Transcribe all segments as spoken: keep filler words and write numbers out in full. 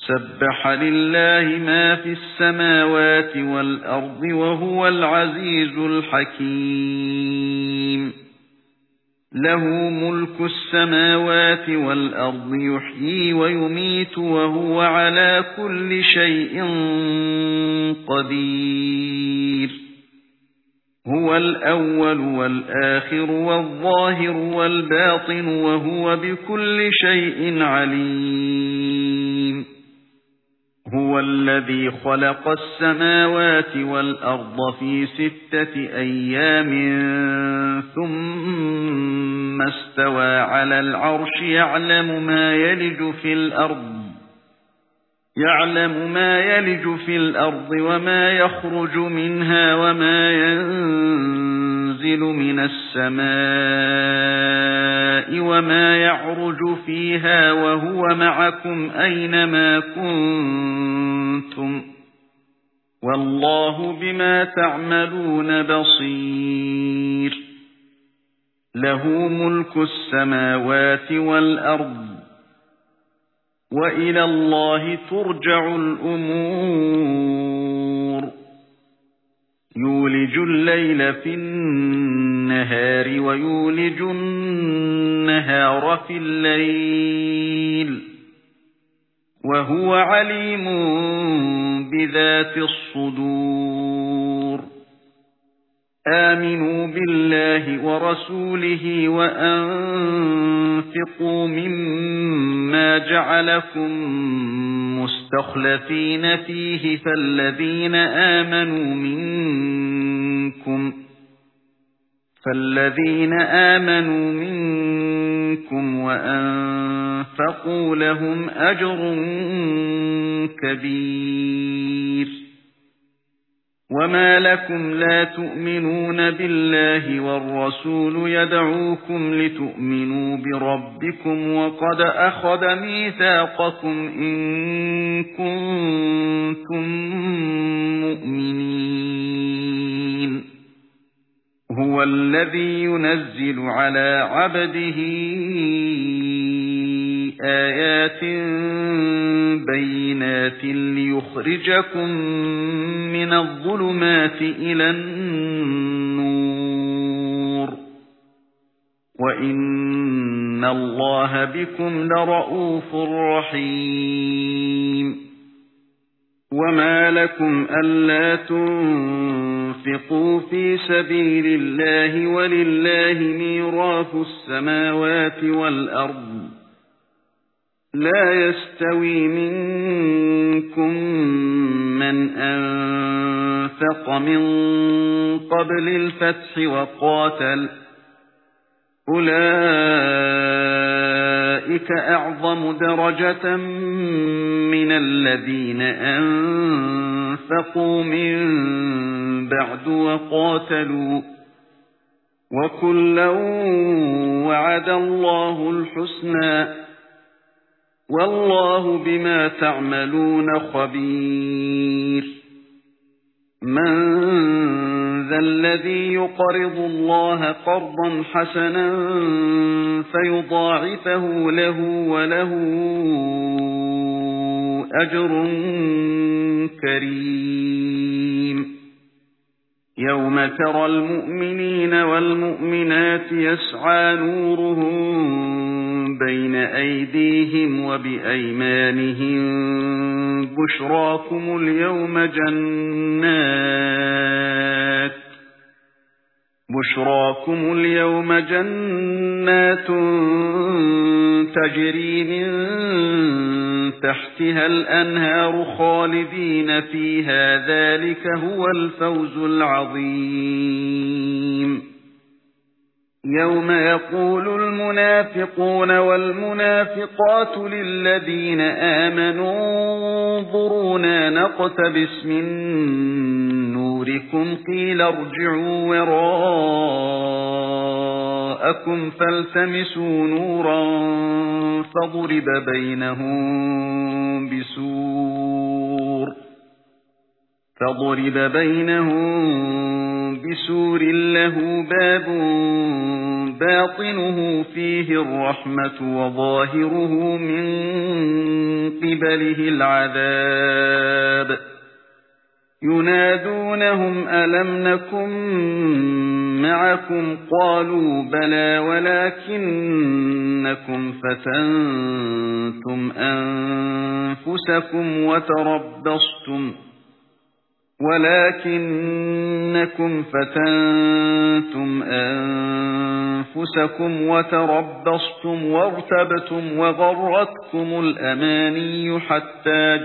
سَبَّحَ لِلَّهِ مَا فِي السَّمَاوَاتِ وَالْأَرْضِ وَهُوَ الْعَزِيزُ الْحَكِيمُ لَهُ مُلْكُ السَّمَاوَاتِ وَالْأَرْضِ يُحْيِي وَيُمِيتُ وَهُوَ عَلَى كُلِّ شَيْءٍ قَدِيرٌ هُوَ الْأَوَّلُ وَالْآخِرُ وَالظَّاهِرُ وَالْبَاطِنُ وَهُوَ بِكُلِّ شَيْءٍ عَلِيمٌ هُوَ الَّذِي خَلَقَ السَّمَاوَاتِ وَالْأَرْضَ في سِتَّةِ أَيَّامٍ ثُمَّ اسْتَوَى عَلَى الْعَرْشِ يَعْلَمُ مَا يَلِجُ فِي الْأَرْضِ يَعْلَمُ مَا يَلِجُ فِي الْأَرْضِ وَمَا يَخْرُجُ مِنْهَا وَمَا يَنزِلُ مِنَ السَّمَاءِ وَمَا يَعْرُجُ فِيهَا وَهُوَ مَعَكُمْ أَيْنَمَا كُنتُمْ وَاللَّهُ بِمَا تَعْمَلُونَ بَصِيرٌ لَهُ مُلْكُ السَّمَاوَاتِ وَالْأَرْضِ وَإِلَى اللَّهِ تُرْجَعُ الْأُمُورُ يُولِجُ اللَّيْلَ فِي النَّهَارِ وَيُولِجُ النَّهَارَ فِي اللَّيْلِ وَهُوَ عَلِيمٌ بِذَاتِ الصُّدُورِ آمِنُوا بِاللَّهِ وَرَسُولِهِ وَأَنفِقُوا مِمَّا جَعَلَكُم مُّسْتَخْلَفِينَ فِيهِ فَالَّذِينَ آمَنُوا مِنكُمْ فَالَّذِينَ آمَنُوا مِنكُمْ وَأَنفَقُوا لَهُمْ أَجْرٌ كَبِيرٌ وَمَا لَكُمْ لَا تُؤْمِنُونَ بِاللَّهِ وَالرَّسُولُ يَدْعُوكُمْ لِتُؤْمِنُوا بِرَبِّكُمْ وَقَدْ أَخَذَ مِيثَاقَكُمْ إِن كُنتُم مُّؤْمِنِينَ هُوَ الَّذِي يُنَزِّلُ عَلَى عَبْدِهِ آيَاتٍ بَيِّنَاتٍ لِيُخْرِجَكُم مِّنَ الظُّلُمَاتِ إِلَى النُّورِ وَإِنَّ اللَّهَ بِكُمْ لَرَءُوفٌ رَّحِيمٌ وَمَا لَكُمْ أَلَّا تُنفِقُوا فِي سَبِيلِ اللَّهِ وَلِلَّهِ مِيرَاثُ السَّمَاوَاتِ وَالْأَرْضِ لا يستوي منكم من أنفق من قبل الفتح وقاتل أولئك أعظم درجة من الذين أنفقوا من بعد وقاتلوا وكلا وعد الله الحسنى والله بما تعملون خبير من ذا الذي يقرض الله قرضا حسنا فيضاعفه له وله أجر كريم يوم ترى المؤمنين والمؤمنات يسعى نورهم بين أيديهم وبأيمانهم بشراكم اليوم جنات بشراكم اليوم جنات تجري من تحتها الأنهار خالدين فيها ذلك هو الفوز العظيم يوم يقول المنافقون والمنافقات للذين آمنوا انظرونا نقتبس من نوركم قيل ارجعوا وراءكم فالتمسوا نورا فضرب بينهم بسور فضرب بينهم بسور له باب باطنه فيه الرحمة وظاهره من قِبَلِهِ الْعَذَابُ يُنَادُونَهُمْ أَلَمْ نَكُن مَّعَكُمْ قَالُوا بَلَى وَلَكِنَّكُمْ فَتَنتُمْ أَنفُسَكُمْ وَتَرَبَّصْتُمْ ولكنكم فتنتم أنفسكم وتربصتم وارتبتم وغرتكم الأماني حتى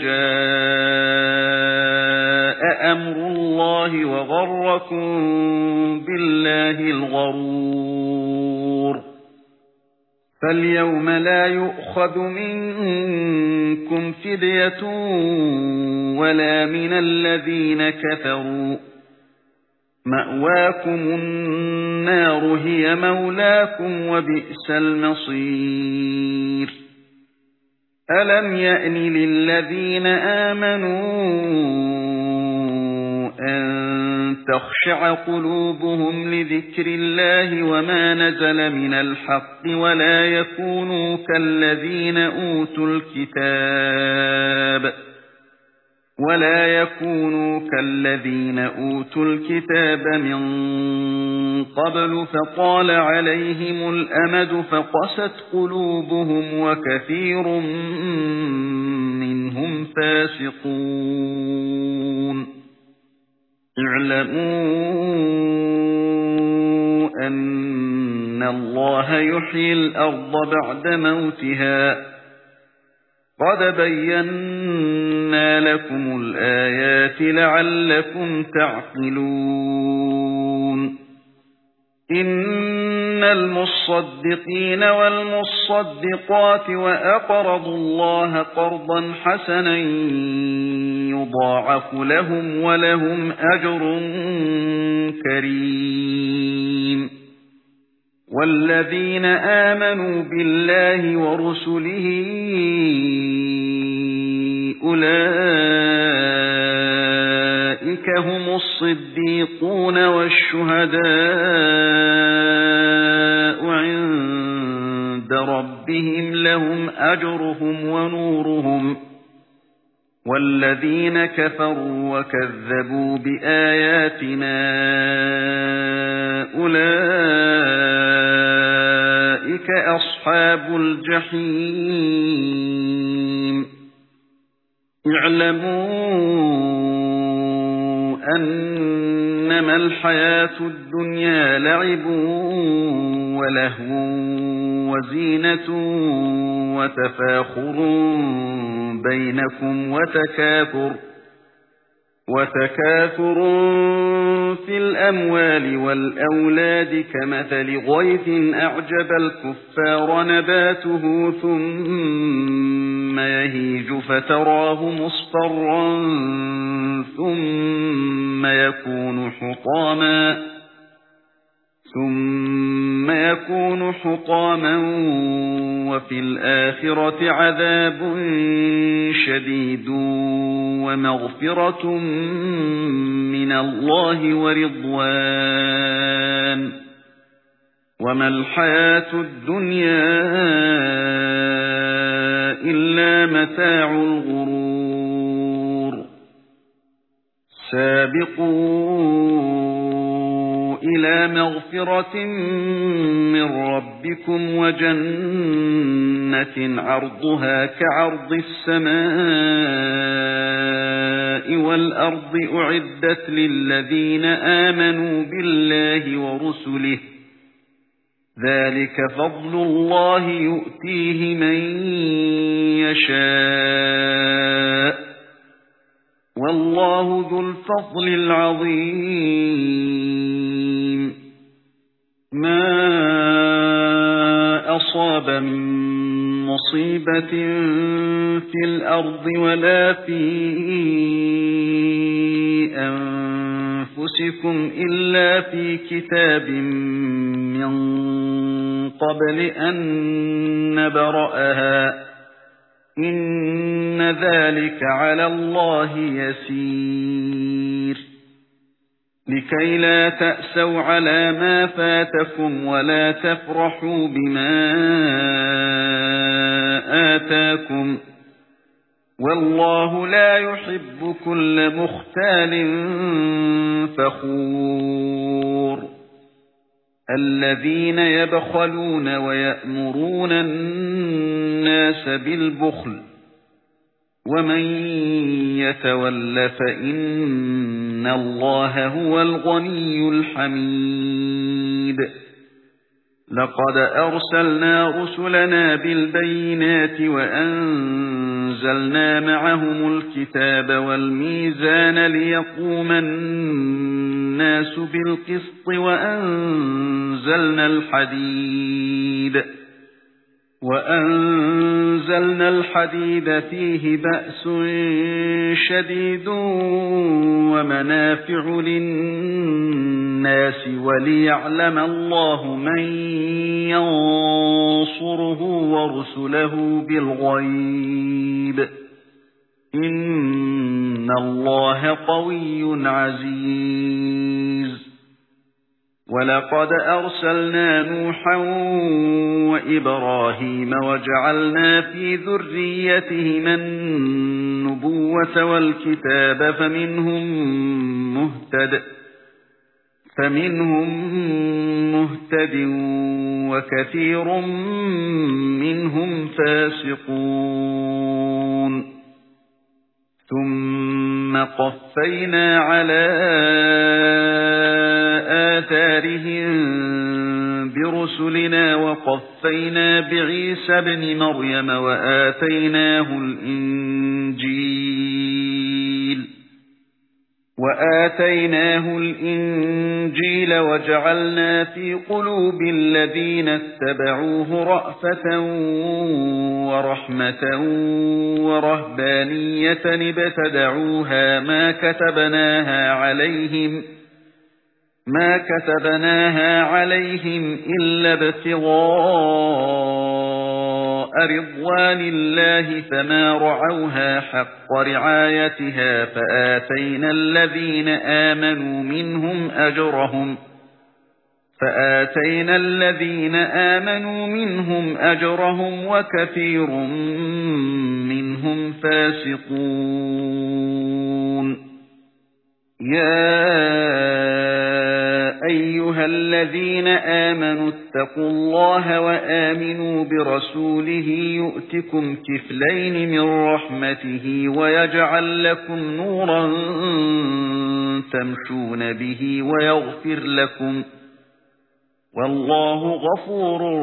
جاء أمر الله وغركم بالله الغرور فاليوم لا يؤخذ منكم فدية ولا من الذين كفروا مأواكم النار هي مولاكم وبئس المصير ألم يأن للذين آمنوا أن تخشع قلوبهم لذكر الله وما نزل من الحق ولا يكونوا كالذين أوتوا الكتاب ولا يكونوا كالذين أوتوا الكتاب من قبل فطال عليهم الأمد فقست قلوبهم وكثير منهم فاسقون اعلموا أن الله يحيي الأرض بعد موتها قد بينا لكم الآيات لعلكم تعقلون إن المصدقين والمصدقات وأقرضوا الله قرضا حسنا يضاعف لهم ولهم أجر كريم والذين آمنوا بالله ورسله أولئك هم الصديقون والشهداء عند ربهم لهم أجرهم ونورهم والذين كفروا وكذبوا بآياتنا أولئك أصحاب الجحيم اعلموا أنما الحياة الدنيا لعب ولهو وزينة وتفاخر بينكم وتكاثر وتكاثر في الأموال والأولاد كمثل غيث أعجب الكفار نباته ثم يهيج فتراه مصفرا ثم يكون حطاما ثم يكون حطاما وفي الآخرة عذاب شديد ومغفرة من الله ورضوان وما الحياة الدنيا إلا متاع الغرور سابقوا إلى مغفرة من ربكم وجنة عرضها كعرض السماء والأرض أعدت للذين آمنوا بالله ورسله ذلك فضل الله يؤتيه من يشاء والله ذو الفضل العظيم ما أصاب من مصيبة في الأرض ولا في أنفسكم إلا في كتاب من قبل أن نبرأها إن ذلك على الله يسير لكي لا تأسوا على ما فاتكم ولا تفرحوا بما آتاكم والله لا يحب كل مختال فخور الذين يبخلون ويأمرون الناس بالبخل ومن يتول فإن الله هو الغني الحميد لقد أرسلنا رسلنا بالبينات وأنزلنا معهم الكتاب والميزان ليقوم الناس بالقسط وأنزلنا الحديد وأنزلنا الحديد فيه بأس شديد ومنافع للناس وليعلم الله من ينصره ورسله بالغيب إن الله قوي عزيز ولقد أرسلنا نوحا وإبراهيم وجعلنا في ذريتهما النبوة والكتاب فمنهم مهتد فمنهم مهتد وكثير منهم فاسقون ثم قفينا على آثارهم برسلنا وقفينا بعيسى ابن مريم وآتيناه الإنجيل وآتيناه الإنجيل وجعلنا في قلوب الذين اتبعوه رأفة ورحمة ورهبانية ابتدعوها ما كتبناها عليهم ما كتبناها عليهم إلا ابتغاء رضوان الله فما رعوها حق رعايتها فآتينا الذين آمنوا منهم أجرهم فآتينا الذين آمنوا منهم أجرهم وكثير منهم فاسقون يا أيها الذين آمنوا اتقوا الله وآمنوا برسوله يؤتكم كفلين من رحمته ويجعل لكم نورا تمشون به ويغفر لكم والله غفور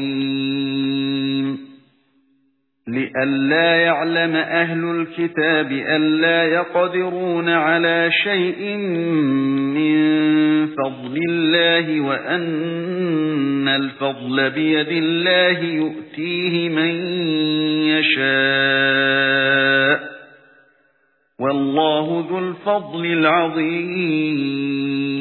رحيم لئلا يعلم أهل الكتاب ألا يقدرون على شيء من فضل الله وأن الفضل بيد الله يؤتيه من يشاء والله ذو الفضل العظيم